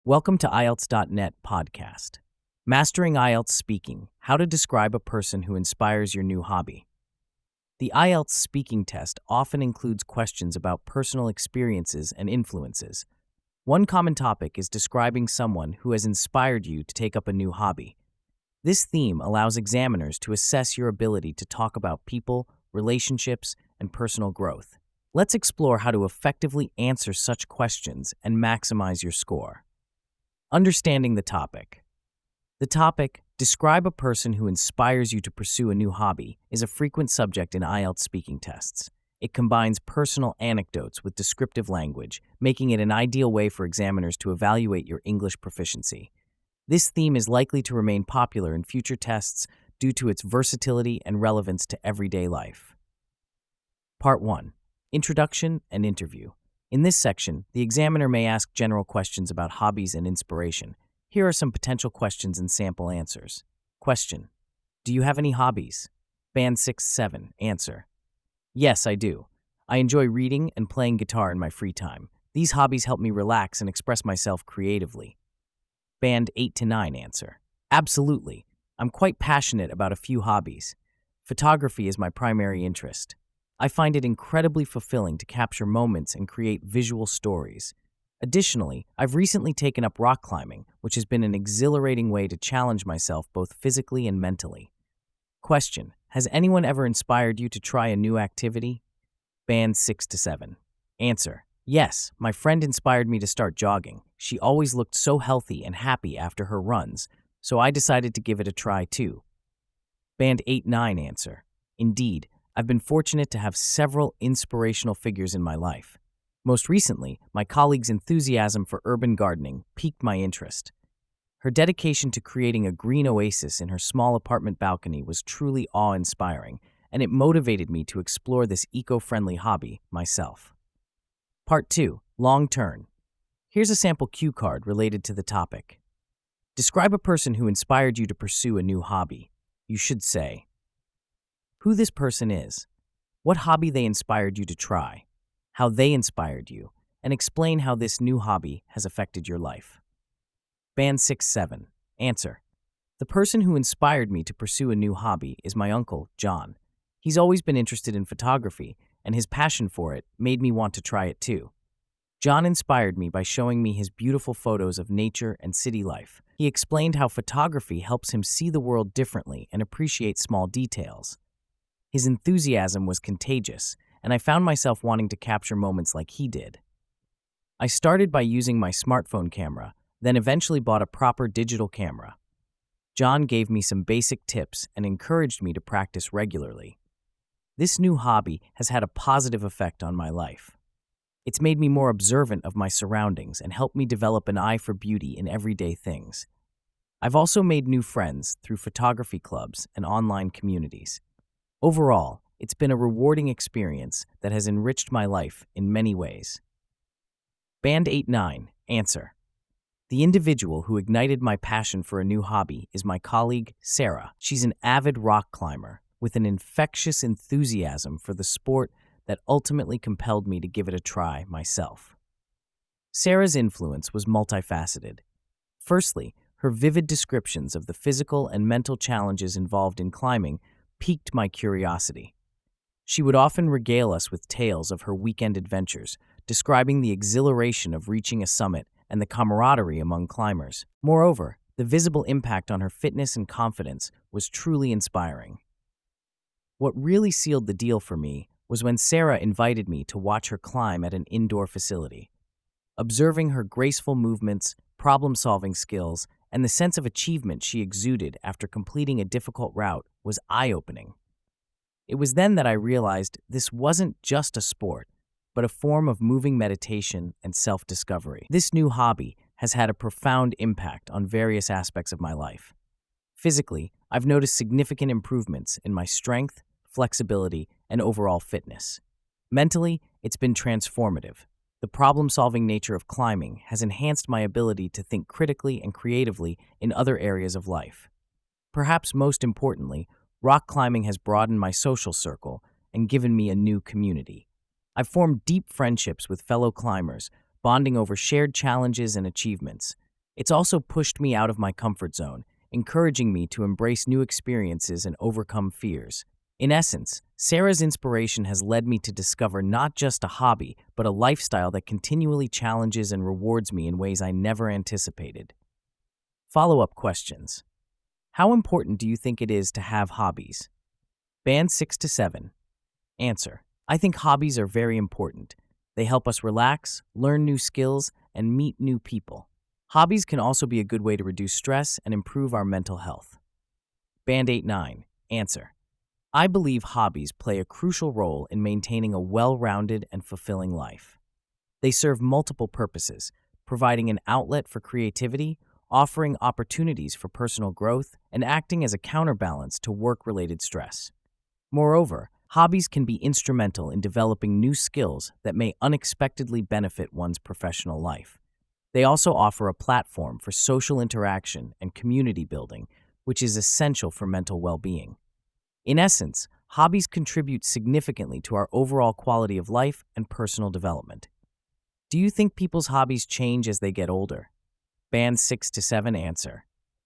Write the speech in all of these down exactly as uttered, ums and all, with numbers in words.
Welcome to I E L T S dot net podcast. Mastering I E L T S Speaking, How to Describe a Person Who Inspires Your New Hobby. The I E L T S speaking test often includes questions about personal experiences and influences. One common topic is describing someone who has inspired you to take up a new hobby. This theme allows examiners to assess your ability to talk about people, relationships, and personal growth. Let's explore how to effectively answer such questions and maximize your score. Understanding the topic. The topic, describe a person who inspires you to pursue a new hobby, is a frequent subject in I E L T S speaking tests. It combines personal anecdotes with descriptive language, making it an ideal way for examiners to evaluate your English proficiency. This theme is likely to remain popular in future tests due to its versatility and relevance to everyday life. Part one. Introduction and Interview. In this section, the examiner may ask general questions about hobbies and inspiration. Here are some potential questions and sample answers. Question: do you have any hobbies? Band six seven. Answer: yes, I do. I enjoy reading and playing guitar in my free time. These hobbies help me relax and express myself creatively. Band eight to nine. Answer: absolutely. I'm quite passionate about a few hobbies. Photography is my primary interest. I find it incredibly fulfilling to capture moments and create visual stories. Additionally, I've recently taken up rock climbing, which has been an exhilarating way to challenge myself both physically and mentally. Question: has anyone ever inspired you to try a new activity? Band six to seven. Answer: yes, my friend inspired me to start jogging. She always looked so healthy and happy after her runs, so I decided to give it a try too. Band eight nine. Answer: indeed, I've been fortunate to have several inspirational figures in my life. Most recently, my colleague's enthusiasm for urban gardening piqued my interest. Her dedication to creating a green oasis in her small apartment balcony was truly awe-inspiring, and it motivated me to explore this eco-friendly hobby myself. Part two. Long Turn. Here's a sample cue card related to the topic. Describe a person who inspired you to pursue a new hobby. You should say who this person is, what hobby they inspired you to try, how they inspired you, and explain how this new hobby has affected your life. Band six seven. Answer: the person who inspired me to pursue a new hobby is my uncle, John. He's always been interested in photography, and his passion for it made me want to try it too. John inspired me by showing me his beautiful photos of nature and city life. He explained how photography helps him see the world differently and appreciate small details. His enthusiasm was contagious, and I found myself wanting to capture moments like he did. I started by using my smartphone camera, then eventually bought a proper digital camera. John gave me some basic tips and encouraged me to practice regularly. This new hobby has had a positive effect on my life. It's made me more observant of my surroundings and helped me develop an eye for beauty in everyday things. I've also made new friends through photography clubs and online communities. Overall, it's been a rewarding experience that has enriched my life in many ways. Band eight nine. Answer: the individual who ignited my passion for a new hobby is my colleague, Sarah. She's an avid rock climber with an infectious enthusiasm for the sport that ultimately compelled me to give it a try myself. Sarah's influence was multifaceted. Firstly, her vivid descriptions of the physical and mental challenges involved in climbing piqued my curiosity. She would often regale us with tales of her weekend adventures, describing the exhilaration of reaching a summit and the camaraderie among climbers. Moreover, the visible impact on her fitness and confidence was truly inspiring. What really sealed the deal for me was when Sarah invited me to watch her climb at an indoor facility. Observing her graceful movements, problem-solving skills, and the sense of achievement she exuded after completing a difficult route was eye-opening. It was then that I realized this wasn't just a sport, but a form of moving meditation and self-discovery. This new hobby has had a profound impact on various aspects of my life. Physically, I've noticed significant improvements in my strength, flexibility, and overall fitness. Mentally, it's been transformative. The problem-solving nature of climbing has enhanced my ability to think critically and creatively in other areas of life. Perhaps most importantly, rock climbing has broadened my social circle and given me a new community. I've formed deep friendships with fellow climbers, bonding over shared challenges and achievements. It's also pushed me out of my comfort zone, encouraging me to embrace new experiences and overcome fears. In essence, Sarah's inspiration has led me to discover not just a hobby, but a lifestyle that continually challenges and rewards me in ways I never anticipated. Follow-up questions. How important do you think it is to have hobbies? Band six to seven. Answer. I think hobbies are very important. They help us relax, learn new skills, and meet new people. Hobbies can also be a good way to reduce stress and improve our mental health. Band eight nine. Answer. I believe hobbies play a crucial role in maintaining a well-rounded and fulfilling life. They serve multiple purposes, providing an outlet for creativity, offering opportunities for personal growth, and acting as a counterbalance to work-related stress. Moreover, hobbies can be instrumental in developing new skills that may unexpectedly benefit one's professional life. They also offer a platform for social interaction and community building, which is essential for mental well-being. In essence, hobbies contribute significantly to our overall quality of life and personal development. Do you think people's hobbies change as they get older? Band six to seven. Answer.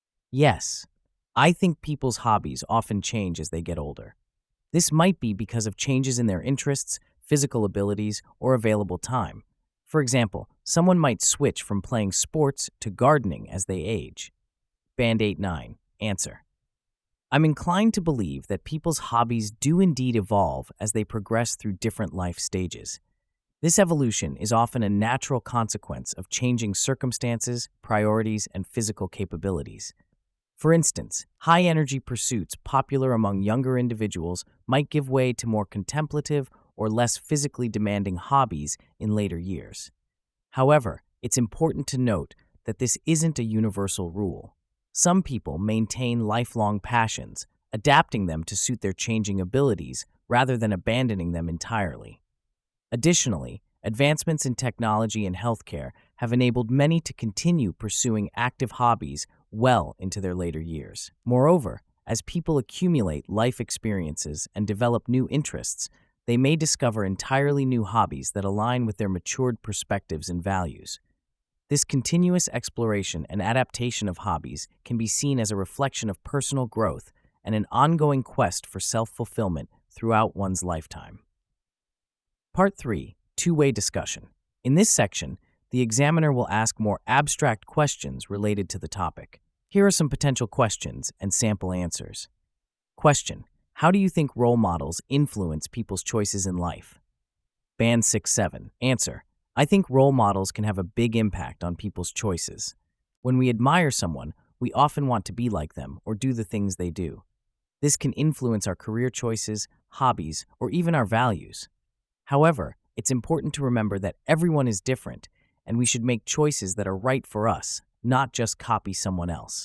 Yes, I think people's hobbies often change as they get older. This might be because of changes in their interests, physical abilities, or available time. For example, someone might switch from playing sports to gardening as they age. Band eight nine. Answer. I'm inclined to believe that people's hobbies do indeed evolve as they progress through different life stages. This evolution is often a natural consequence of changing circumstances, priorities, and physical capabilities. For instance, high-energy pursuits popular among younger individuals might give way to more contemplative or less physically demanding hobbies in later years. However, it's important to note that this isn't a universal rule. Some people maintain lifelong passions, adapting them to suit their changing abilities rather than abandoning them entirely. Additionally, advancements in technology and healthcare have enabled many to continue pursuing active hobbies well into their later years. Moreover, as people accumulate life experiences and develop new interests, they may discover entirely new hobbies that align with their matured perspectives and values. This continuous exploration and adaptation of hobbies can be seen as a reflection of personal growth and an ongoing quest for self-fulfillment throughout one's lifetime. Part three. Two-way discussion. In this section, the examiner will ask more abstract questions related to the topic. Here are some potential questions and sample answers. Question. How do you think role models influence people's choices in life? Band six seven. Answer. I think role models can have a big impact on people's choices. When we admire someone, we often want to be like them or do the things they do. This can influence our career choices, hobbies, or even our values. However, it's important to remember that everyone is different, and we should make choices that are right for us, not just copy someone else.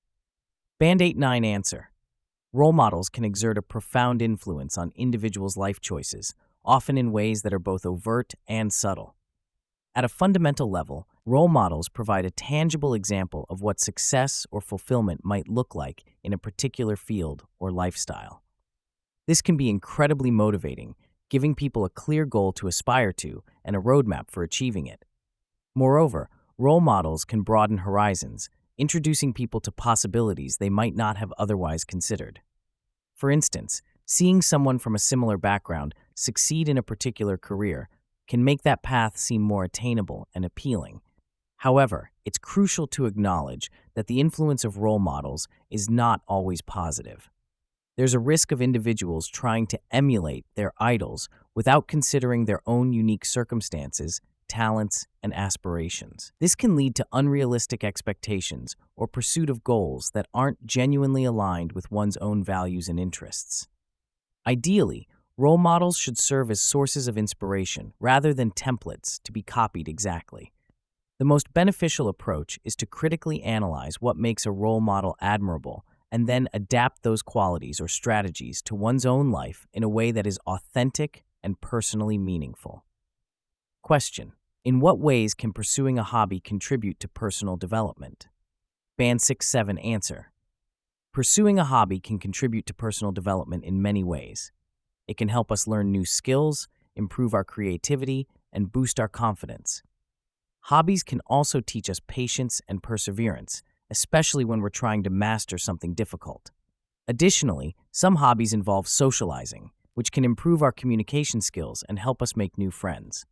Band eight nine. Answer. Role models can exert a profound influence on individuals' life choices, often in ways that are both overt and subtle. At a fundamental level, role models provide a tangible example of what success or fulfillment might look like in a particular field or lifestyle. This can be incredibly motivating, giving people a clear goal to aspire to and a roadmap for achieving it. Moreover, role models can broaden horizons, introducing people to possibilities they might not have otherwise considered. For instance, seeing someone from a similar background succeed in a particular career can make that path seem more attainable and appealing. However, it's crucial to acknowledge that the influence of role models is not always positive. There's a risk of individuals trying to emulate their idols without considering their own unique circumstances, talents, and aspirations. This can lead to unrealistic expectations or pursuit of goals that aren't genuinely aligned with one's own values and interests. Ideally, role models should serve as sources of inspiration rather than templates to be copied exactly. The most beneficial approach is to critically analyze what makes a role model admirable and then adapt those qualities or strategies to one's own life in a way that is authentic and personally meaningful. Question. In what ways can pursuing a hobby contribute to personal development? Band six seven. Answer. Pursuing a hobby can contribute to personal development in many ways. It can help us learn new skills, improve our creativity, and boost our confidence. Hobbies can also teach us patience and perseverance, especially when we're trying to master something difficult. Additionally, some hobbies involve socializing, which can improve our communication skills and help us make new friends.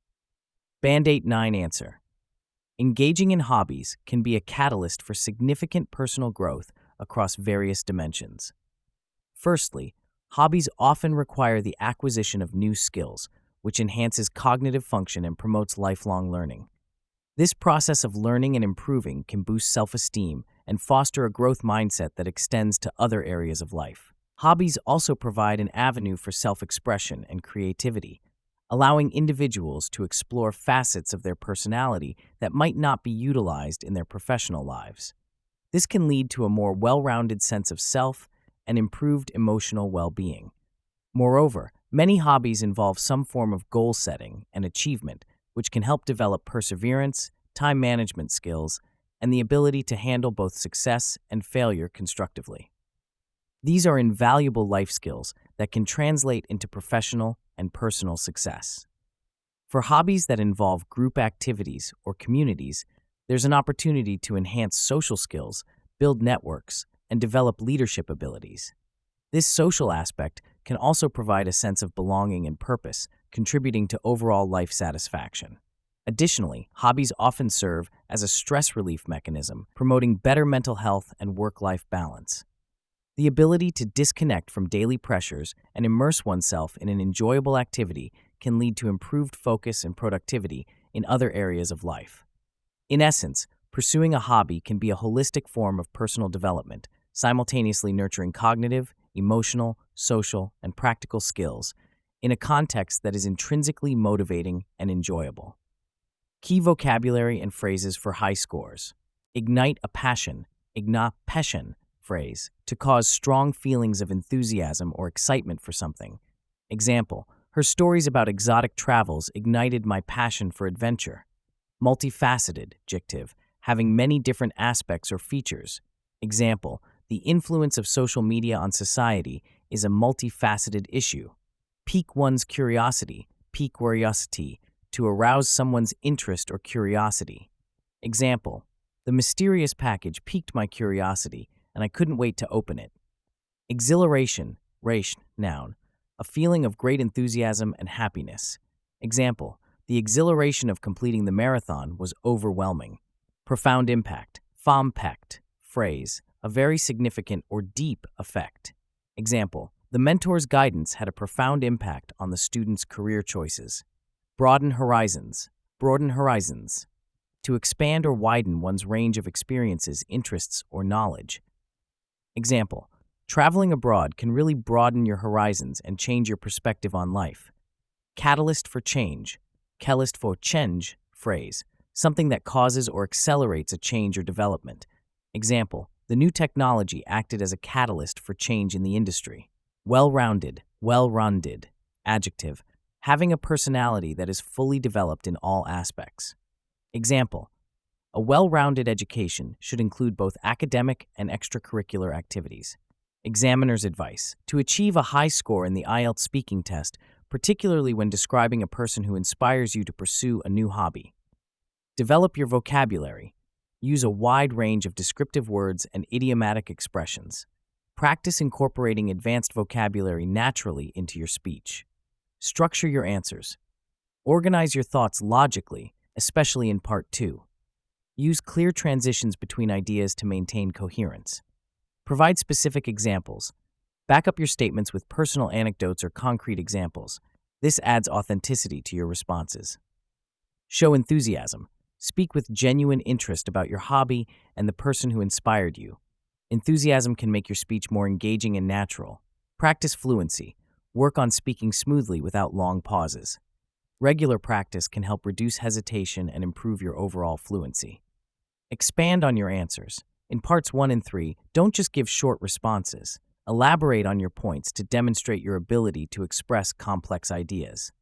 Band eight nine answer. Engaging in hobbies can be a catalyst for significant personal growth across various dimensions. Firstly, hobbies often require the acquisition of new skills, which enhances cognitive function and promotes lifelong learning. This process of learning and improving can boost self-esteem and foster a growth mindset that extends to other areas of life. Hobbies also provide an avenue for self-expression and creativity, allowing individuals to explore facets of their personality that might not be utilized in their professional lives. This can lead to a more well-rounded sense of self and improved emotional well-being. Moreover, many hobbies involve some form of goal setting and achievement, which can help develop perseverance, time management skills, and the ability to handle both success and failure constructively. These are invaluable life skills that can translate into professional and personal success. For hobbies that involve group activities or communities, there's an opportunity to enhance social skills, build networks, and develop leadership abilities. This social aspect can also provide a sense of belonging and purpose, contributing to overall life satisfaction. Additionally, hobbies often serve as a stress relief mechanism, promoting better mental health and work-life balance. The ability to disconnect from daily pressures and immerse oneself in an enjoyable activity can lead to improved focus and productivity in other areas of life. In essence, pursuing a hobby can be a holistic form of personal development, simultaneously nurturing cognitive, emotional, social, and practical skills in a context that is intrinsically motivating and enjoyable. Key vocabulary and phrases for high scores. Ignite a passion, igna passion phrase, to cause strong feelings of enthusiasm or excitement for something. Example, her stories about exotic travels ignited my passion for adventure. Multifaceted, adjective, having many different aspects or features. Example, the influence of social media on society is a multifaceted issue. Pique one's curiosity, pique curiosity, to arouse someone's interest or curiosity. Example, the mysterious package piqued my curiosity, and I couldn't wait to open it. Exhilaration, reich, noun, a feeling of great enthusiasm and happiness. Example, the exhilaration of completing the marathon was overwhelming. Profound impact, fompact, phrase, a very significant or deep effect. Example, the mentor's guidance had a profound impact on the student's career choices. Broaden horizons, broaden horizons, to expand or widen one's range of experiences, interests, or knowledge. Example, traveling abroad can really broaden your horizons and change your perspective on life. Catalyst for change, catalyst for change, phrase, something that causes or accelerates a change or development. Example, the new technology acted as a catalyst for change in the industry. Well-rounded, well-rounded, adjective, having a personality that is fully developed in all aspects. Example, a well-rounded education should include both academic and extracurricular activities. Examiner's advice, to achieve a high score in the I E L T S speaking test, particularly when describing a person who inspires you to pursue a new hobby. Develop your vocabulary. Use a wide range of descriptive words and idiomatic expressions. Practice incorporating advanced vocabulary naturally into your speech. Structure your answers. Organize your thoughts logically, especially in part two. Use clear transitions between ideas to maintain coherence. Provide specific examples. Back up your statements with personal anecdotes or concrete examples. This adds authenticity to your responses. Show enthusiasm. Speak with genuine interest about your hobby and the person who inspired you. Enthusiasm can make your speech more engaging and natural. Practice fluency. Work on speaking smoothly without long pauses. Regular practice can help reduce hesitation and improve your overall fluency. Expand on your answers. In parts one and three, don't just give short responses. Elaborate on your points to demonstrate your ability to express complex ideas.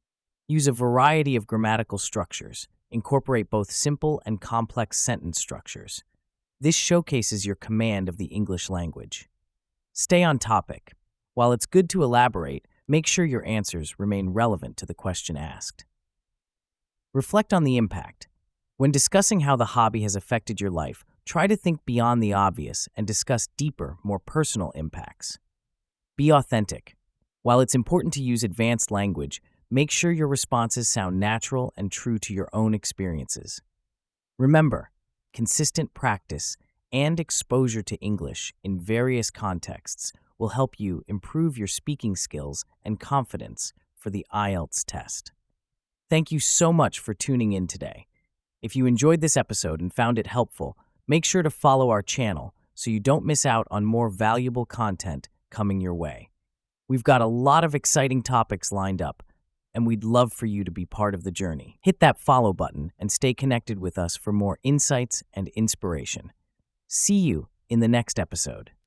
Use a variety of grammatical structures. Incorporate both simple and complex sentence structures. This showcases your command of the English language. Stay on topic. While it's good to elaborate, make sure your answers remain relevant to the question asked. Reflect on the impact. When discussing how the hobby has affected your life, try to think beyond the obvious and discuss deeper, more personal impacts. Be authentic. While it's important to use advanced language, make sure your responses sound natural and true to your own experiences. Remember, consistent practice and exposure to English in various contexts will help you improve your speaking skills and confidence for the I E L T S test. Thank you so much for tuning in today. If you enjoyed this episode and found it helpful, make sure to follow our channel so you don't miss out on more valuable content coming your way. We've got a lot of exciting topics lined up, and we'd love for you to be part of the journey. Hit that follow button and stay connected with us for more insights and inspiration. See you in the next episode.